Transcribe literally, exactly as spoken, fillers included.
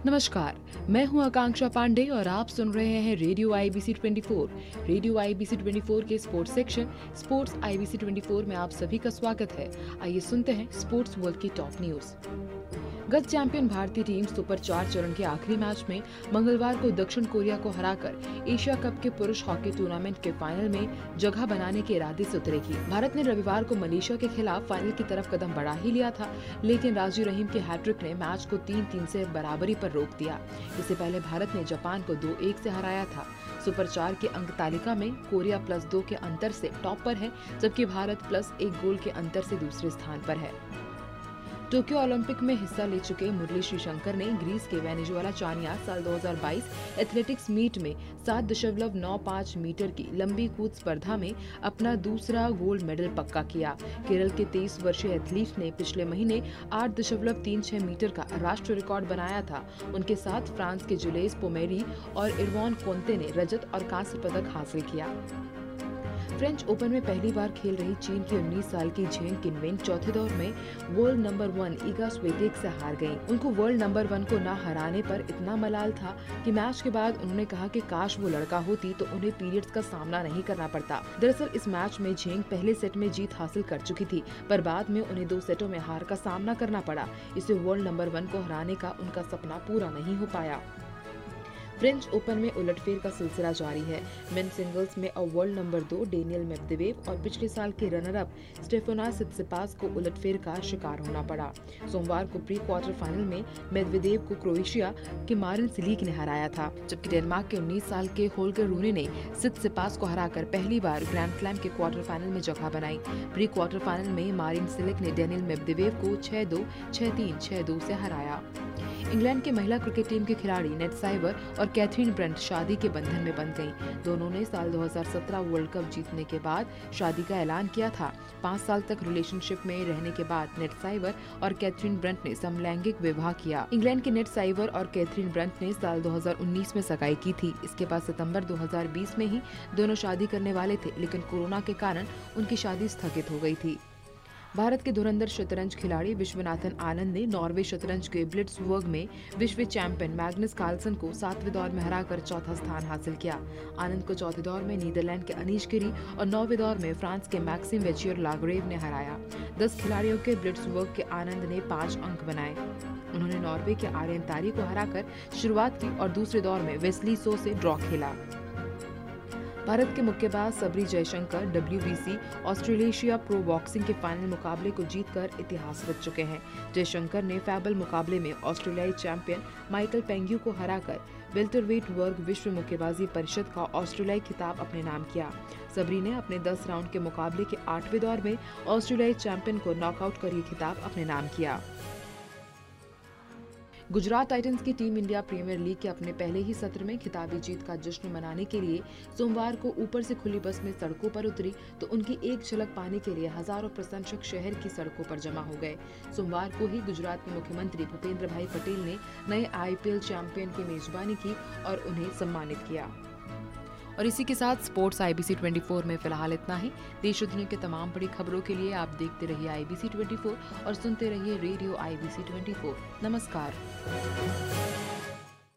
नमस्कार, मैं हूं आकांक्षा पांडे और आप सुन रहे हैं रेडियो आईबीसी चौबीस। रेडियो आईबीसी चौबीस के स्पोर्ट्स सेक्शन स्पोर्ट्स आईबीसी चौबीस में आप सभी का स्वागत है। आइए सुनते हैं स्पोर्ट्स वर्ल्ड की टॉप न्यूज। गत चैंपियन भारतीय टीम सुपर चार चरण के आखिरी मैच में मंगलवार को दक्षिण कोरिया को हराकर एशिया कप के पुरुष हॉकी टूर्नामेंट के फाइनल में जगह बनाने के इरादे से उतरेगी। भारत ने रविवार को मलेशिया के खिलाफ फाइनल की तरफ कदम बढ़ा ही लिया था, लेकिन राजीव रहीम के हैट्रिक ने मैच को तीन तीन से बराबरी पर रोक दिया। इससे पहले भारत ने जापान को दो एक से हराया था। सुपर चार की अंक तालिका में कोरिया प्लस दो के अंतर से टॉप पर है, जबकि भारत प्लस एक गोल के अंतर से दूसरे स्थान पर है। टोक्यो ओलंपिक में हिस्सा ले चुके मुरली श्रीशंकर ने ग्रीस के वेनेजुएला चानिया साल दो हज़ार बाईस एथलेटिक्स मीट में सात दशमलव नौ पाँच मीटर की लंबी कूद स्पर्धा में अपना दूसरा गोल्ड मेडल पक्का किया। केरल के तेईस वर्षीय एथलीट ने पिछले महीने आठ दशमलव तीन छह मीटर का राष्ट्रीय रिकॉर्ड बनाया था। उनके साथ फ्रांस के जुलेस पोमेरी और इरवान कोंते ने रजत और कांस्य पदक हासिल किया। फ्रेंच ओपन में पहली बार खेल रही चीन की उन्नीस साल की झेंग किनवेंग चौथे दौर में world number one Iga Swiatek से हार गईं। उनको वर्ल्ड नंबर वन को न हराने पर इतना मलाल था कि मैच के बाद उन्होंने कहा कि काश वो लड़का होती तो उन्हें पीरियड्स का सामना नहीं करना पड़ता। दरअसल इस मैच में झेंग पहले सेट में जीत हासिल कर चुकी थी, पर बाद में उन्हें दो सेटों में हार का सामना करना पड़ा। इससे वर्ल्ड नंबर वन को हराने का उनका सपना पूरा नहीं हो पाया। फ्रेंच ओपन में उलटफेर का सिलसिला जारी है। मेन सिंगल्स में अब वर्ल्ड नंबर दो डेनियल मेदवेदेव और पिछले साल के रनर अप स्टेफानोस सित्सिपास को उलटफेर का शिकार होना पड़ा। सोमवार को प्री क्वार्टर फाइनल में मेदवेदेव को क्रोएशिया के मारिन सिलिक ने हराया था, जबकि डेनमार्क के उन्नीस साल के होल्गर रूने ने सित्सिपास को हराकर पहली बार ग्रैंड स्लैम के क्वार्टर फाइनल में जगह बनाई। प्री क्वार्टर फाइनल में मारिन सिलिक ने डेनियल मेदवेदेव को छह दो, छह तीन, छह दो से हराया। इंग्लैंड के महिला क्रिकेट टीम के खिलाड़ी नेट साइवर और कैथरीन ब्रेंट शादी के बंधन में बंध गईं। दोनों ने साल दो हज़ार सत्रह वर्ल्ड कप जीतने के बाद शादी का ऐलान किया था। पाँच साल तक रिलेशनशिप में रहने के बाद नेट साइवर और कैथरीन ब्रेंट ने समलैंगिक विवाह किया। इंग्लैंड के नेट साइवर और कैथरीन ब्रेंट ने साल दो हज़ार उन्नीस में सगाई की थी। इसके बाद सितंबर दो हज़ार बीस में ही दोनों शादी करने वाले थे, लेकिन कोरोना के कारण उनकी शादी स्थगित हो गई थी। भारत के धुरंधर शतरंज खिलाड़ी विश्वनाथन आनंद ने नॉर्वे शतरंज के ब्लिट्सबर्ग में विश्व चैंपियन मैग्नस कार्लसन को सातवें दौर में हराकर चौथा स्थान हासिल किया। आनंद को चौथे दौर में नीदरलैंड के अनीश गिरी और नौवें दौर में फ्रांस के मैक्सिम वेचियर लाग्रेव ने हराया। दस खिलाड़ियों के ब्लिट्सबर्ग के आनंद ने पाँच अंक बनाए। उन्होंने नॉर्वे के आर्यन तारी को हराकर शुरुआत की और दूसरे दौर में वेस्ली सो से ड्रॉ खेला। भारत के मुक्केबाज Sabari Jayashankar WBC Australasia pro boxing के फाइनल मुकाबले को जीतकर इतिहास रच चुके हैं। जयशंकर ने फैबल मुकाबले में ऑस्ट्रेलियाई चैंपियन माइकल पेंग्यू को हराकर वेल्टरवेट वर्ग विश्व मुक्केबाजी परिषद का ऑस्ट्रेलियाई खिताब अपने नाम किया। सबरी ने अपने दस राउंड के मुकाबले के आठवें दौर में ऑस्ट्रेलियाई चैंपियन को नॉकआउट कर ये खिताब अपने नाम किया। गुजरात टाइटंस की टीम इंडिया प्रीमियर लीग के अपने पहले ही सत्र में खिताबी जीत का जश्न मनाने के लिए सोमवार को ऊपर से खुली बस में सड़कों पर उतरी तो उनकी एक झलक पाने के लिए हजारों प्रशंसक शहर की सड़कों पर जमा हो गए। सोमवार को ही गुजरात के मुख्यमंत्री भूपेंद्र भाई पटेल ने नए आईपीएल चैंपियन की मेजबानी की और उन्हें सम्मानित किया। और इसी के साथ स्पोर्ट्स आईबीसी चौबीस में फिलहाल इतना ही। देश और दुनिया के तमाम बड़ी खबरों के लिए आप देखते रहिए आईबीसी चौबीस और सुनते रहिए रेडियो आईबीसी चौबीस। नमस्कार।